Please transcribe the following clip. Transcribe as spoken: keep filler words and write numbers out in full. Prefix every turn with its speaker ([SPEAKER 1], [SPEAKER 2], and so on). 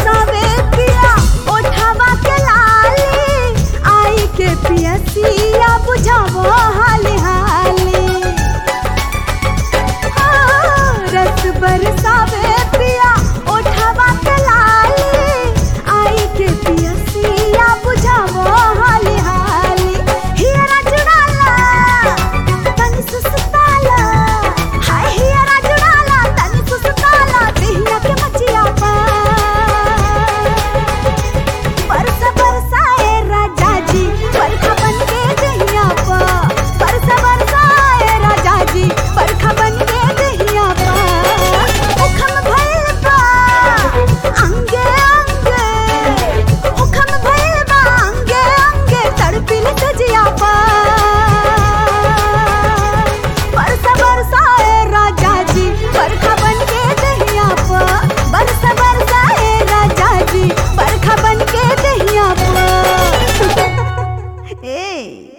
[SPEAKER 1] बरसावे पिया ओठवा के लाली, आई के पियसिया बुझावो हाली हाली। हाँ, रस बरसावे पिया ओठवा के लाली, आई के पियसिया बुझावो हाली हाली। हियरा जुड़ाला तनी सुसताला, हाय हियरा जुड़ाला तनी सुसताला, देहिया के मचिया पा बरसा बरसाए राजा जी बरखा बन के देहिया पा, बरसा बरसाए राजा जी बरखा बन के देहिया पा। उखम भइल बा अंगे अंगे, उखम भइल बा अंगे अंगे, तड़पिल सजिया पा बरसा बरसाए राजा जी बरखा बन के देहिया पा, बरसा बरसाए राजा जी बरखा बन के देहिया पा। ए